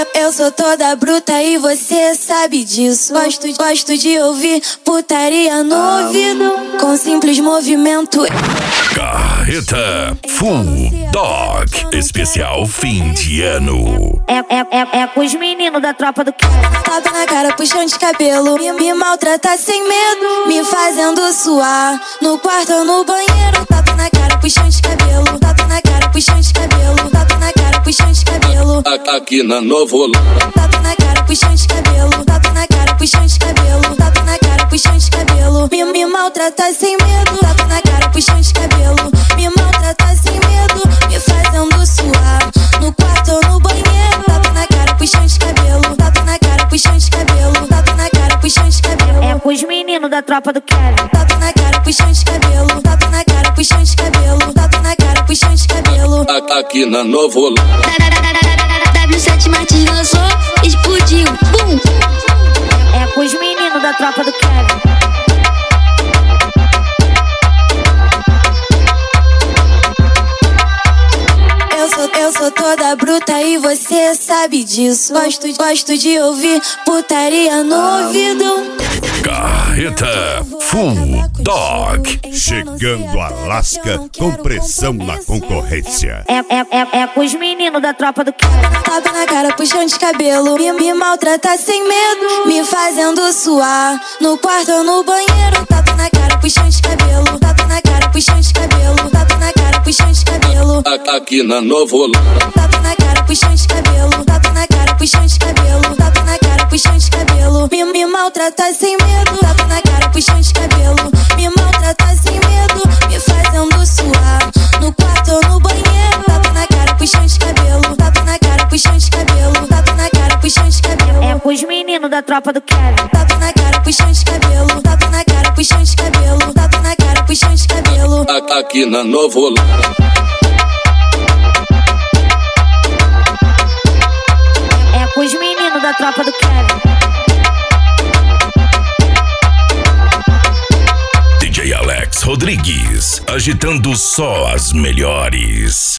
Eu sou toda bruta e você sabe disso. Gosto de ouvir putaria no ouvido, com simples movimento. Carreta Full Dog, especial fim de ano. É com os meninos da tropa do Kevin. Tapa na cara, puxão de cabelo, me maltrata sem medo, me fazendo suar, no quarto ou no banheiro. Tapa na cara, puxão de cabelo, tapa na cara, puxão de cabelo, tapa na cara, puxão de cabelo. Aqui na Novo. Tapa na cara, puxão de cabelo, tapa na cara, puxão de cabelo, tapa na cara, puxão de cabelo. Me maltrata sem medo, tapa na cara, puxão de cabelo, me maltrata sem medo, me fazendo suar, no quarto ou no banheiro. Tapa na cara, puxão de cabelo, tapa na cara, puxão de cabelo, tapa na cara, puxão de cabelo. É com os meninos da tropa do Kevin. Tapa na cara, puxão de cabelo, tapa na cara, puxão de cabelo, tapa na cara, puxão de cabelo. Aqui na Novo. W7 Martins lançou, explodiu, bum. É com os meninos da tropa do Kevin. Eu sou toda bruta e você sabe disso. Gosto de ouvir putaria no ouvido. Carreta Full Dog. Chegando a Lasca com pressão na concorrência. É com os meninos da tropa do Kevin. Tapa na cara, puxão de cabelo, me maltrata sem medo, me fazendo suar, no quarto ou no banheiro. Tapa na cara, puxão de cabelo, tapa na cara, puxão de cabelo, tapa na cara, puxão de cabelo. Aqui na Novo. Tapa na cara, puxão de cabelo, tapa na cara, puxão de cabelo, tapa na cara, puxão de cabelo. Me maltrata sem medo, tapa na cara, puxão de cabelo, me maltrata sem medo, me fazendo suar, no quarto ou no banheiro. Tapa na cara, puxão de cabelo, tapa na cara, puxão de cabelo, tapa na cara, puxão de cabelo. É com os meninos da tropa do Kevin. Tapa na cara, puxão de cabelo, tapa na cara, puxão de cabelo, tapa na cara, puxão de cabelo. Aqui na Novo. É com os meninos da tropa do Kevin. DJ Alex Rodrigues, agitando só as melhores.